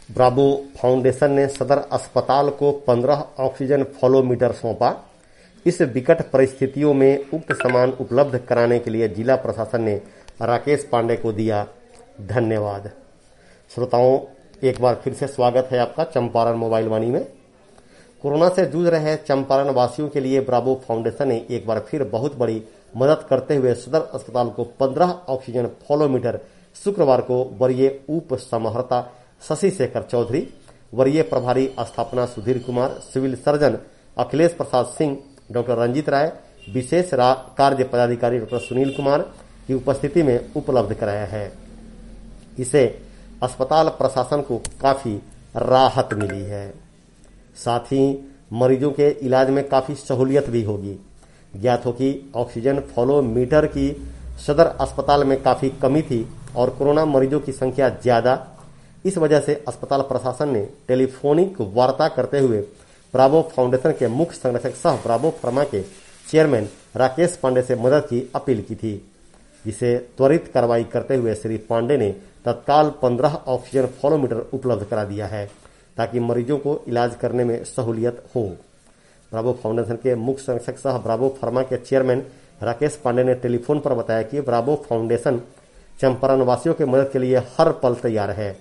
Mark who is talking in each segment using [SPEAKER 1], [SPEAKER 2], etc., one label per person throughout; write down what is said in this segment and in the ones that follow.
[SPEAKER 1] Bravo foundation ने सदर अस्पताल को 15 ऑक्सीजन फ्लोमीटर सौंपा। इस विकट परिस्थितियों में उक्त सामान उपलब्ध कराने के लिए जिला प्रशासन ने राकेश पांडे को दिया धन्यवाद। श्रोताओं, एक बार फिर से स्वागत है आपका चंपारण मोबाइल वाणी में। कोरोना से जूझ रहे चंपारण वासियों के लिए ब्रावो फाउंडेशन ने एक बार फिर बहुत बड़ी मदद करते हुए सदर अस्पताल को 15 ऑक्सीजन फ्लोमीटर शुक्रवार को वरीय उप समाहर्ता शशि शेखर चौधरी, वरीय प्रभारी स्थापना Sudhir Kumar, civil surgeon Akhilesh Prasad Singh, doctor Ranjit Rai, विशेष कार्य पदाधिकारी डॉक्टर सुनील कुमार की उपस्थिति में उपलब्ध कराया है। इसे अस्पताल प्रशासन को काफी राहत मिली है। साथ ही मरीजों के इलाज में काफी सहूलियत भी होगी। ज्ञात हो कि ऑक्सीजन फ्लोमीटर की सदर अस्पताल में काफी कमी थी और कोरोना मरीजों की संख्या ज्यादा। इस वजह से अस्पताल प्रशासन ने टेलीफोनिक वार्ता करते हुए ब्रावो फाउंडेशन के मुख्य संरक्षक सह ब्रावो फार्मा के चेयरमैन राकेश पांडे से मदद की अपील की थी, जिसे त्वरित कार्रवाई करते हुए श्री पांडे ने तत्काल 15 ऑक्सीजन फ्लोमीटर उपलब्ध करा दिया है ताकि मरीजों को इलाज करने में सहूलियत हो। ब्रावो फाउंडेशन के मुख्य संरक्षक सह ब्रावो फार्मा के चेयरमैन राकेश पांडे ने टेलीफोन पर बताया कि ब्रावो फाउंडेशन चंपारण वासियों की मदद के लिए हर पल तैयार है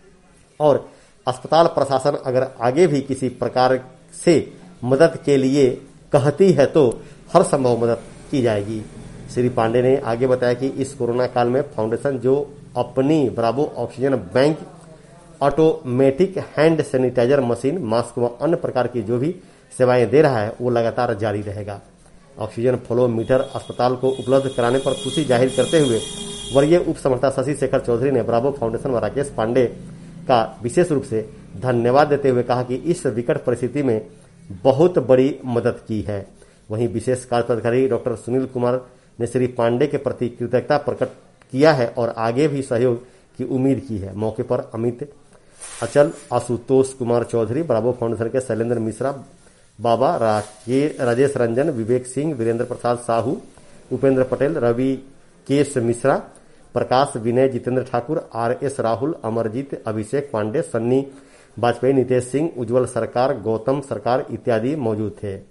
[SPEAKER 1] और अस्पताल प्रशासन अगर आगे भी किसी प्रकार से मदद के लिए कहती है तो हर संभव मदद की जाएगी। श्री पांडे ने आगे बताया कि इस कोरोना काल में फाउंडेशन जो अपनी Bravo oxygen bank, automatic hand sanitiser machine, mask व अन्य प्रकार की जो भी सेवाएं दे रहा है वो लगातार जारी रहेगा। ऑक्सीजन फ्लोमीटर अस्पताल को उपलब्ध कराने पर खुशी जाहिर करते हुए वरीय उप समाहर्ता शशि शेखर चौधरी ने ब्रावो फाउंडेशन व राकेश पांडे का विशेष रूप से धन्यवाद देते हुए कहा कि इस विकट परिस्थिति में बहुत बड़ी मदद की है। वहीं विशेष कार्य पदाधिकारी डॉक्टर सुनील कुमार ने श्री पांडे के प्रति कृतज्ञता प्रकट किया है और आगे भी सहयोग की उम्मीद की है। मौके पर अमित अचल, आशुतोष कुमार चौधरी, ब्रावो फाउंडेशन के शैलेंद्र मिश्रा, बाबा राजेश रंजन, विवेक सिंह, वीरेंद्र प्रसाद साहू, उपेंद्र पटेल, रवि केश मिश्रा, प्रकाश विनय, जितेंद्र ठाकुर, RS राहुल, अमरजीत, अभिषेक पांडे, सन्नी वाजपेयी, नितेश सिंह, उज्जवल सरकार, गौतम सरकार इत्यादि मौजूद थे।